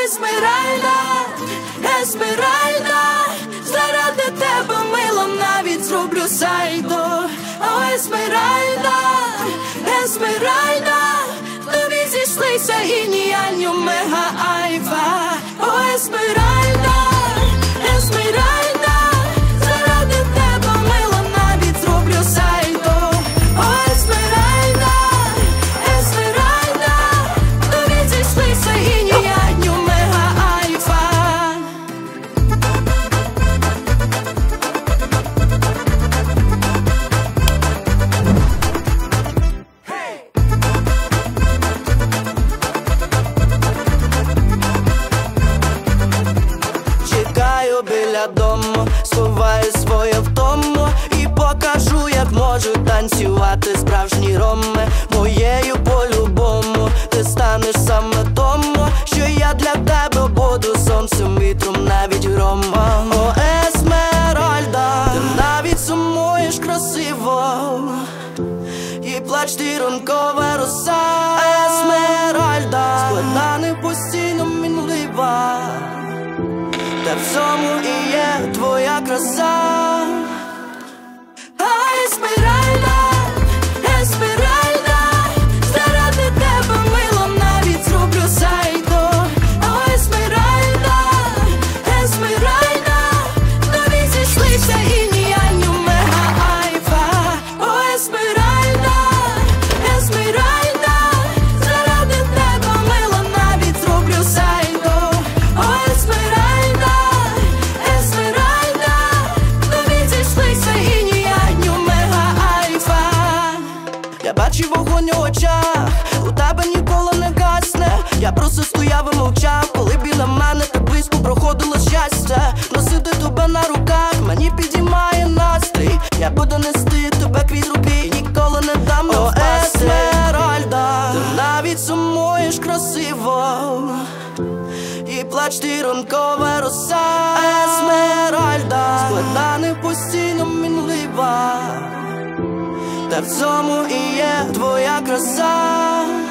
Есмеральда, Есмеральда, заради тебе, мила, навіть зроблю сальдо. О, Есмеральда, Есмеральда, тобі зійшлися геніальні мега айфа. О, Есмеральда, Есмеральда, заради тебе, мила, навіть зроблю сальдо. О, Есмеральда, Есмеральда, тобі зійшлися геніальні мега айфа. Чекаю біля дому, сховаю своє втому і покажу, як можу танцювати справжні роми. Моєю по-любому ти станеш саме тому, що я для тебе буду сонцем, вітром, навіть громом. О, Есмеральда, ти навіть сумуєш красиво, і плач ти ранкова роса. Есмеральда, складана постійно мінлива, та в цьому і є твоя краса. Есмеральда, Есмеральда, заради тебе, мила, навіть зроблю сальдо. О, Есмеральда, Есмеральда, тобі зійшлися геніальні мега айфа. О, Есмеральда, Есмеральда, заради тебе, мила, навіть зроблю сальдо. О, Есмеральда, Есмеральда, тобі зійшлися геніальні мега айфа. Я бачив вогонь у очах, у тебе ніколи не гасне. Я просто стояв і мовчав, коли біля мене так близько проходило щастя. Носити тебе на руках мені підіймає настрій. Я буду нести тебе крізь руки і ніколи не дам впасти. Есмеральда, ти навіть сумуєш красиво, і плач ти ранкова роса. Есмеральда, складана постійно мінлива, та в цьому і є твоя краса.